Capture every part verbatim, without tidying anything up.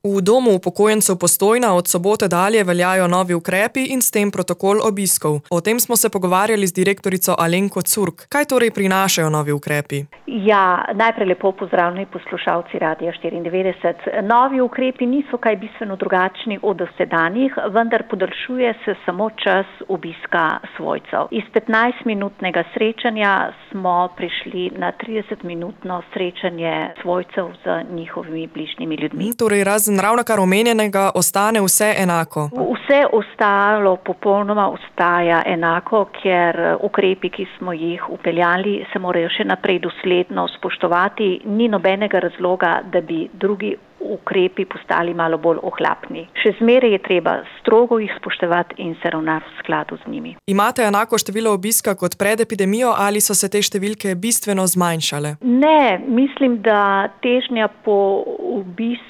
V domu upokojencev Postojna od sobote dalje veljajo novi ukrepi in s tem protokol obiskov. O tem smo se pogovarjali z direktorico Alenko Curk. Kaj torej prinašajo novi ukrepi? Ja, najprej lepo pozdravljeni poslušalci Radia štiriindevetdeset. Novi ukrepi niso kaj bistveno drugačni od dosedanjih, vendar podaljšuje se samo čas obiska svojcev. Iz petnajstminutnega srečanja smo prišli na tridesetminutno srečanje svojcev z njihovimi bližnjimi ljudmi. Torej, razen ravnokar omenjenega, ostane vse enako? Vse ostalo popolnoma ostaja enako, ker ukrepi, ki smo jih upeljali, se morajo še naprej dosledno spoštovati. Ni nobenega razloga, da bi drugi ukrepi postali malo bolj ohlapni. Še zmeraj je treba strogo jih spoštovati in se ravnati v skladu z njimi. Imate enako število obiska kot pred epidemijo ali so se te številke bistveno zmanjšale? Ne, mislim, da težnja po obiskih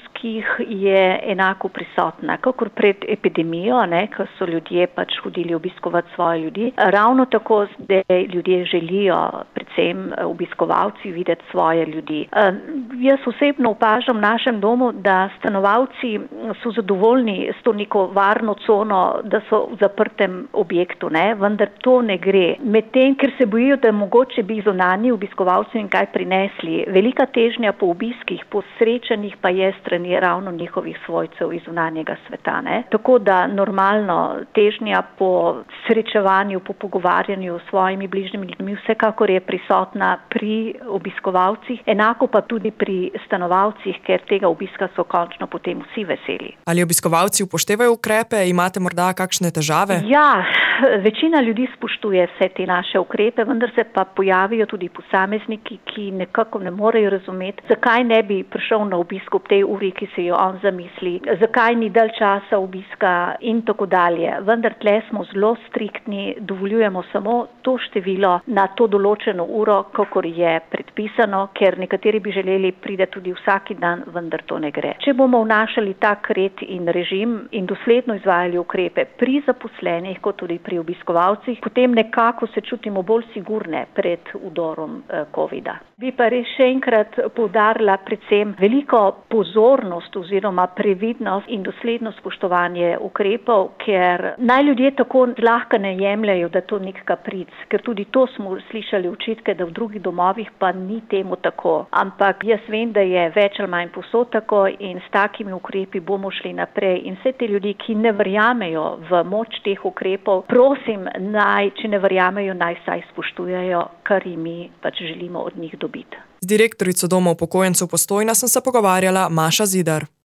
je enako prisotna, kakor pred epidemijo, ne, ko so ljudje pač hodili obiskovati svoje ljudi. Ravno tako zdaj ljudje želijo, predvsem obiskovalci, videti svoje ljudi. Uh, jaz osebno opažam v našem domu, da stanovalci so zadovoljni s to neko varno cono, da so v zaprtem objektu, ne, vendar to ne gre. Medtem, ker se bojijo, da mogoče bi zunanji obiskovalci jim kaj prinesli. Velika težnja po obiskih, po srečanjih pa je strani ravno njihovih svojcev iz zunanjega sveta, ne. Tako da normalno težnja po srečevanju, po pogovarjanju s svojimi bližnjimi ljudmi vsekakor je prisotna pri obiskovalcih, enako pa tudi pri stanovalcih, ker tega obiska so končno potem vsi veseli. Ali obiskovalci upoštevajo ukrepe? Imate morda kakšne težave? Ja, večina ljudi spoštuje vse te naše ukrepe, vendar se pa pojavijo tudi posamezniki, ki nekako ne morejo razumeti, zakaj ne bi prišel na obisk ob tej uri, ki se jo on zamisli, zakaj ni dalj časa obiska in tako dalje. Vendar tle smo zelo striktni, dovoljujemo samo to število na to določeno uro, kakor je predpisano, ker nekateri bi želeli priti tudi vsaki dan, vendar to ne gre. Če bomo vnašali tak red in režim in dosledno izvajali ukrepe pri zaposlenih, kot tudi pri obiskovalcih, potem nekako se čutimo bolj sigurne pred vdorom eh, covida. Bi pa res še enkrat poudarila predvsem veliko pozornost oziroma previdnost in dosledno spoštovanje ukrepov, ker naj ljudje tako zlahka ne jemljajo, da to nek kapric, ker tudi to smo slišali očitke, da v drugih domovih pa ni temu tako. Ampak jaz vem, da je več ali manj povsod tako in s takimi ukrepi bomo šli naprej. In vse te ljudi, ki ne verjamejo v moč teh ukrepov, prosim, naj, če ne verjamejo, naj saj spoštujejo, kar jim mi pač želimo od njih dobiti. Z direktorico Doma upokojencev Postojna sem se pogovarjala Maša Zidar.